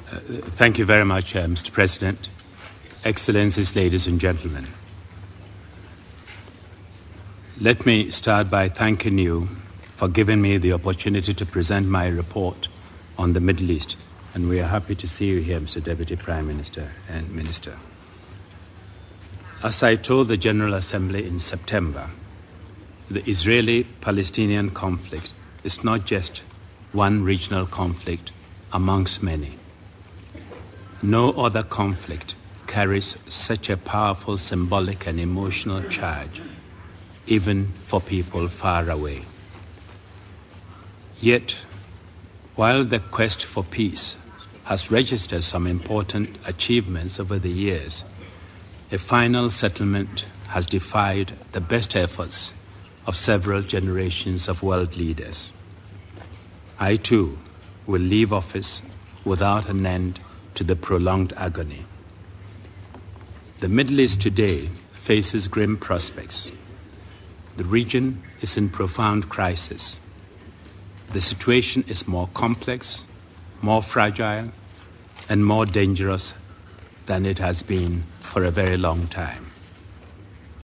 Thank you very much, Mr. President. Excellencies, ladies and gentlemen. Let me start by thanking you for giving me the opportunity to present my report on the Middle East. And we are happy to see you here, Mr. Deputy Prime Minister and Minister. As I told the General Assembly in September, the Israeli-Palestinian conflict is not just one regional conflict amongst many. No other conflict carries such a powerful symbolic and emotional charge, even for people far away. Yet, while the quest for peace has registered some important achievements over the years, a final settlement has defied the best efforts of several generations of world leaders. I, too, will leave office without an end to the prolonged agony. The Middle East today faces grim prospects. The region is in profound crisis. The situation is more complex, more fragile, and more dangerous than it has been for a very long time.